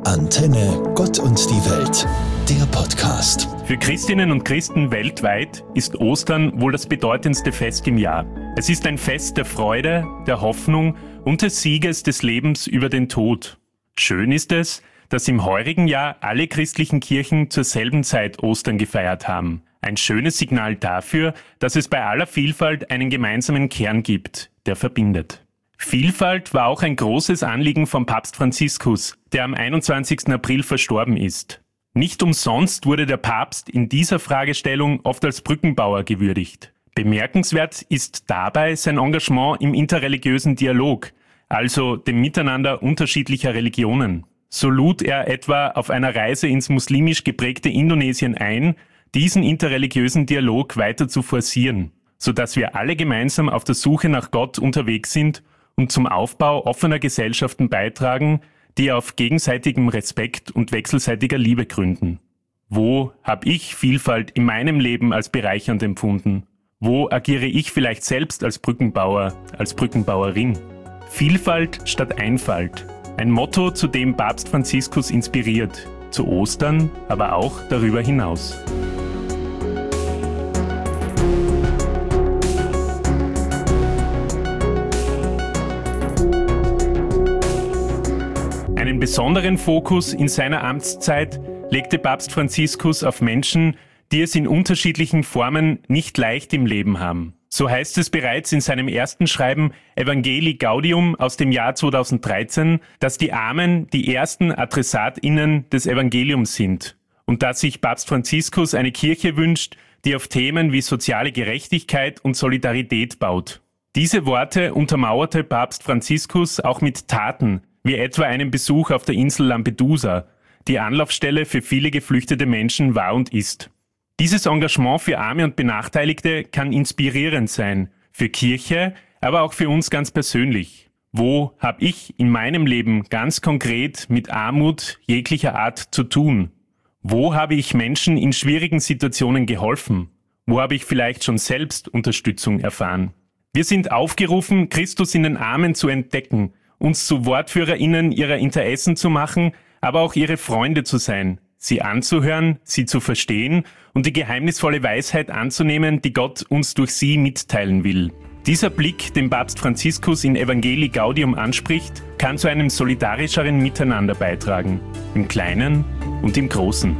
Antenne Gott und die Welt, der Podcast. Für Christinnen und Christen weltweit ist Ostern wohl das bedeutendste Fest im Jahr. Es ist ein Fest der Freude, der Hoffnung und des Sieges des Lebens über den Tod. Schön ist es, dass im heurigen Jahr alle christlichen Kirchen zur selben Zeit Ostern gefeiert haben. Ein schönes Signal dafür, dass es bei aller Vielfalt einen gemeinsamen Kern gibt, der verbindet. Vielfalt war auch ein großes Anliegen von Papst Franziskus, der am 21. April verstorben ist. Nicht umsonst wurde der Papst in dieser Fragestellung oft als Brückenbauer gewürdigt. Bemerkenswert ist dabei sein Engagement im interreligiösen Dialog, also dem Miteinander unterschiedlicher Religionen. So lud er etwa auf einer Reise ins muslimisch geprägte Indonesien ein, diesen interreligiösen Dialog weiter zu forcieren, sodass wir alle gemeinsam auf der Suche nach Gott unterwegs sind und zum Aufbau offener Gesellschaften beitragen, die auf gegenseitigem Respekt und wechselseitiger Liebe gründen. Wo habe ich Vielfalt in meinem Leben als bereichernd empfunden? Wo agiere ich vielleicht selbst als Brückenbauer, als Brückenbauerin? Vielfalt statt Einfalt. Ein Motto, zu dem Papst Franziskus inspiriert. Zu Ostern, aber auch darüber hinaus. Einen besonderen Fokus in seiner Amtszeit legte Papst Franziskus auf Menschen, die es in unterschiedlichen Formen nicht leicht im Leben haben. So heißt es bereits in seinem ersten Schreiben Evangelii Gaudium aus dem Jahr 2013, dass die Armen die ersten AdressatInnen des Evangeliums sind und dass sich Papst Franziskus eine Kirche wünscht, die auf Themen wie soziale Gerechtigkeit und Solidarität baut. Diese Worte untermauerte Papst Franziskus auch mit Taten, wie etwa einem Besuch auf der Insel Lampedusa, die Anlaufstelle für viele geflüchtete Menschen war und ist. Dieses Engagement für Arme und Benachteiligte kann inspirierend sein, für Kirche, aber auch für uns ganz persönlich. Wo habe ich in meinem Leben ganz konkret mit Armut jeglicher Art zu tun? Wo habe ich Menschen in schwierigen Situationen geholfen? Wo habe ich vielleicht schon selbst Unterstützung erfahren? Wir sind aufgerufen, Christus in den Armen zu entdecken, uns zu WortführerInnen ihrer Interessen zu machen, aber auch ihre Freunde zu sein, sie anzuhören, sie zu verstehen und die geheimnisvolle Weisheit anzunehmen, die Gott uns durch sie mitteilen will. Dieser Blick, den Papst Franziskus in Evangelii Gaudium anspricht, kann zu einem solidarischeren Miteinander beitragen, im Kleinen und im Großen.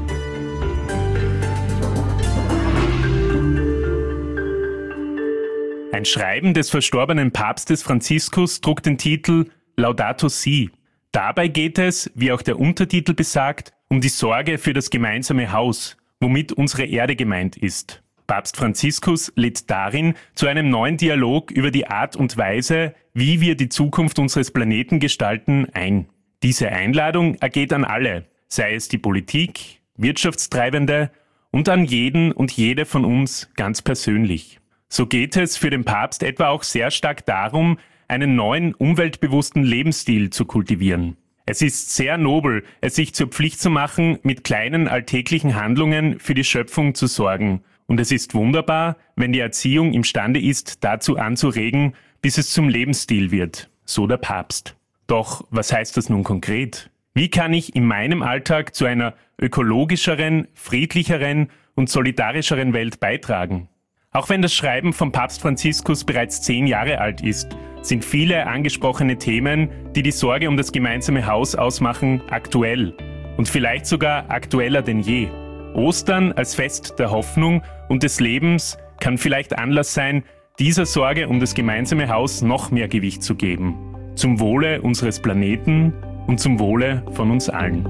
Ein Schreiben des verstorbenen Papstes Franziskus trug den Titel Laudato Si. Dabei geht es, wie auch der Untertitel besagt, um die Sorge für das gemeinsame Haus, womit unsere Erde gemeint ist. Papst Franziskus lädt darin zu einem neuen Dialog über die Art und Weise, wie wir die Zukunft unseres Planeten gestalten, ein. Diese Einladung ergeht an alle, sei es die Politik, Wirtschaftstreibende und an jeden und jede von uns ganz persönlich. So geht es für den Papst etwa auch sehr stark darum, einen neuen, umweltbewussten Lebensstil zu kultivieren. Es ist sehr nobel, es sich zur Pflicht zu machen, mit kleinen alltäglichen Handlungen für die Schöpfung zu sorgen. Und es ist wunderbar, wenn die Erziehung imstande ist, dazu anzuregen, bis es zum Lebensstil wird, so der Papst. Doch was heißt das nun konkret? Wie kann ich in meinem Alltag zu einer ökologischeren, friedlicheren und solidarischeren Welt beitragen? Auch wenn das Schreiben von Papst Franziskus bereits 10 Jahre alt ist, sind viele angesprochene Themen, die die Sorge um das gemeinsame Haus ausmachen, aktuell und vielleicht sogar aktueller denn je. Ostern als Fest der Hoffnung und des Lebens kann vielleicht Anlass sein, dieser Sorge um das gemeinsame Haus noch mehr Gewicht zu geben. Zum Wohle unseres Planeten und zum Wohle von uns allen.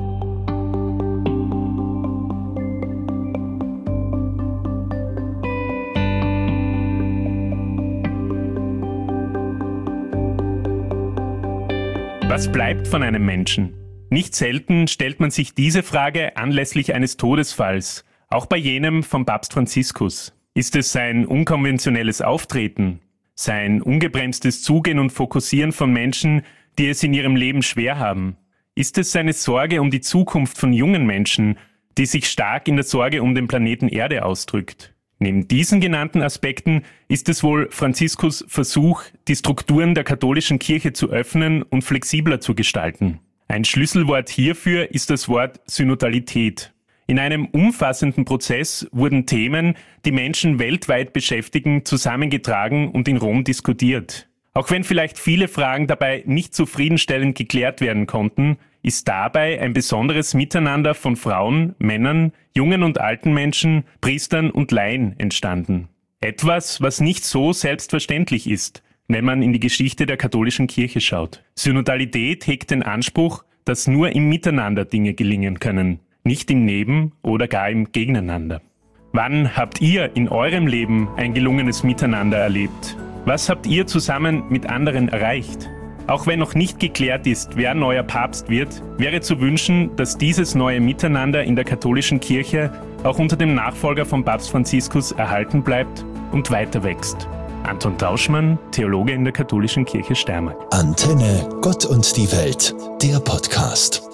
Was bleibt von einem Menschen? Nicht selten stellt man sich diese Frage anlässlich eines Todesfalls, auch bei jenem von Papst Franziskus. Ist es sein unkonventionelles Auftreten, sein ungebremstes Zugehen und Fokussieren von Menschen, die es in ihrem Leben schwer haben? Ist es seine Sorge um die Zukunft von jungen Menschen, die sich stark in der Sorge um den Planeten Erde ausdrückt? Neben diesen genannten Aspekten ist es wohl Franziskus Versuch, die Strukturen der katholischen Kirche zu öffnen und flexibler zu gestalten. Ein Schlüsselwort hierfür ist das Wort Synodalität. In einem umfassenden Prozess wurden Themen, die Menschen weltweit beschäftigen, zusammengetragen und in Rom diskutiert. Auch wenn vielleicht viele Fragen dabei nicht zufriedenstellend geklärt werden konnten, ist dabei ein besonderes Miteinander von Frauen, Männern, jungen und alten Menschen, Priestern und Laien entstanden. Etwas, was nicht so selbstverständlich ist, wenn man in die Geschichte der katholischen Kirche schaut. Synodalität hegt den Anspruch, dass nur im Miteinander Dinge gelingen können, nicht im Neben- oder gar im Gegeneinander. Wann habt ihr in eurem Leben ein gelungenes Miteinander erlebt? Was habt ihr zusammen mit anderen erreicht? Auch wenn noch nicht geklärt ist, wer neuer Papst wird, wäre zu wünschen, dass dieses neue Miteinander in der katholischen Kirche auch unter dem Nachfolger von Papst Franziskus erhalten bleibt und weiter wächst. Anton Tauschmann, Theologe in der katholischen Kirche Steiermark. Antenne Gott und die Welt, der Podcast.